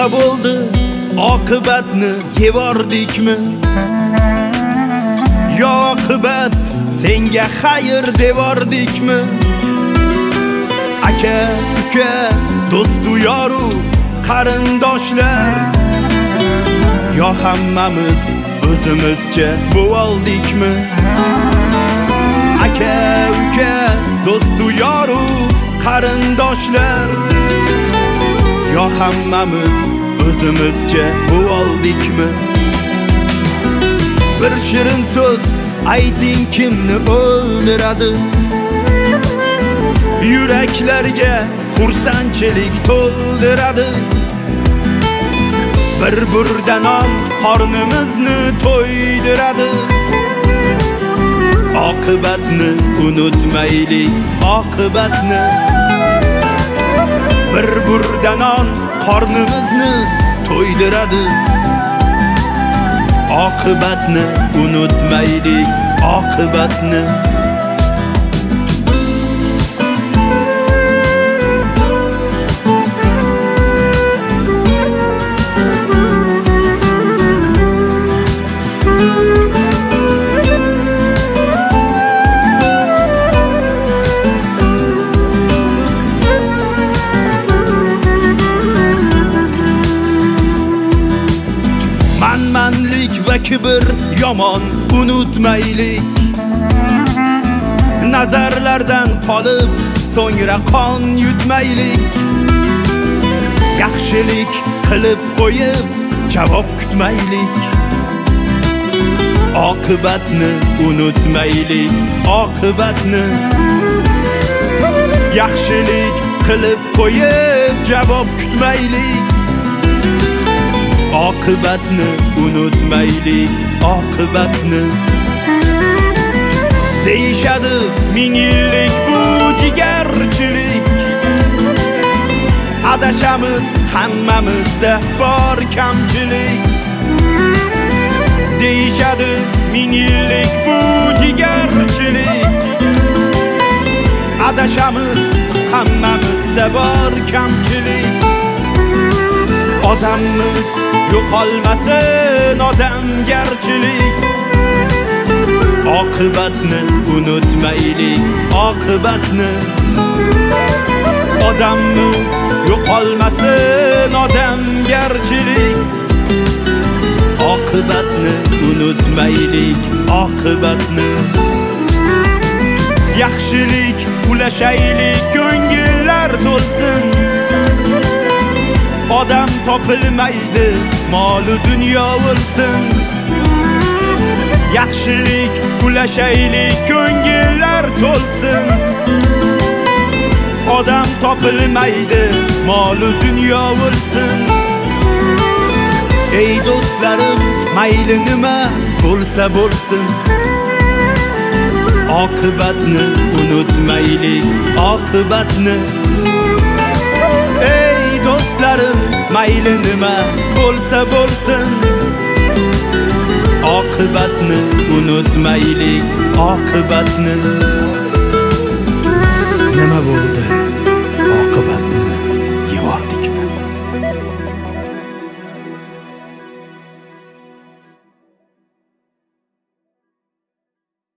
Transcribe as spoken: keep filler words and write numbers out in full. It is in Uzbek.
nima bo'ldi? Oqibatni yevordikmi? Yo oqibat senga xayr devordikmi? Aka, uka, do'stu yoru qarindoshlar, yo hammamiz o'zimizcha bo'ldikmi? Aka, uka, do'stu yoru qarindoshlar, yo hammamiz o'zimizcha bo'ldikmi? Bir shirin so'z ayting, kimni o'ldiradi? Yuraklarga xursandchilik to'ldiradi. Bir burda non qornimizni to'ydiradi. Oqibatni unutmaylik, oqibatni. Bir burda non qornimizni to'ydiradi. Oqibatni unutmaylik, oqibatni. Manmanlik va kibr yomon, unutmaylik. Nazarlardan qolib, so'ngra qon yutmaylik. Yaxshilik qilib qo'yib, javob kutmaylik. Oqibatni unutmaylik, oqibatni. Yaxshilik qilib qo'yib, javob kutmaylik. Oqibatni unutmaylik, oqibatni. Deyishadi ming yillik bu jigarchilik. Adashamiz, hammamizda bor kamchilik. Deyishadi ming yillik bu jigarchilik. Adashamiz, hammamizda bor kamchilik. Odammiz yo'qolmasin odamgarchilik. Oqibatni unutmaylik, oqibatni. Odammiz yo'qolmasin odamgarchilik. Oqibatni unutmaylik, oqibatni. Yaxshilik ulashaylik, ko'ngillar to'lsin. Odam topilmaydi, molu dunyo o'lsin. Yaxshilik ulashaylik, ko'ngillar to'lsin. Odam topilmaydi, molu dunyo o'lsin. Ey do'stlarim, mayli nima bo'lsa bo'lsin. Oqibatni unutmaylik, oqibatni. Ey do'stlarim, mayli nima bo'lsa bo'lsin. Oqibatni unutmaylik, oqibatni.